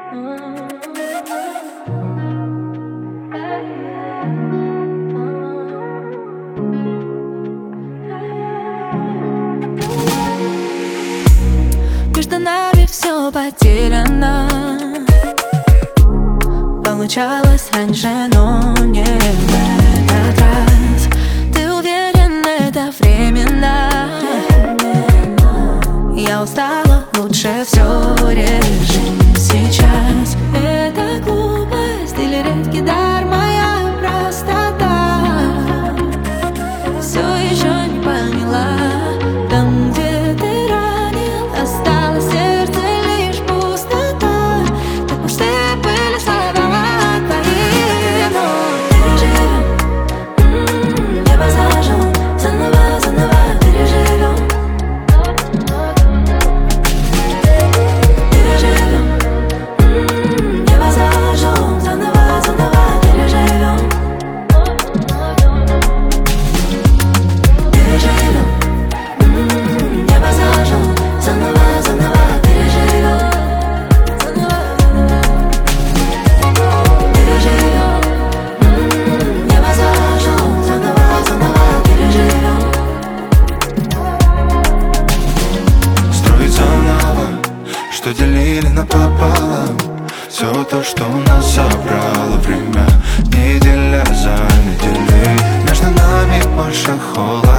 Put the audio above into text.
Между нами все потеряно. Получалось раньше, но не в этот раз. Ты уверен, это временно? Я устала, лучше все решим сейчас. Это глупость или редкий дар, моя простота. Все еще не поняла. Там, где ты ранил, осталось в сердце лишь пустота. Так пусты были слова твои, но переживем. Небо зажжем, заново, заново переживем. Что делили напополам, все то, что у нас забрало время. Неделя за неделей, между нами больше холода.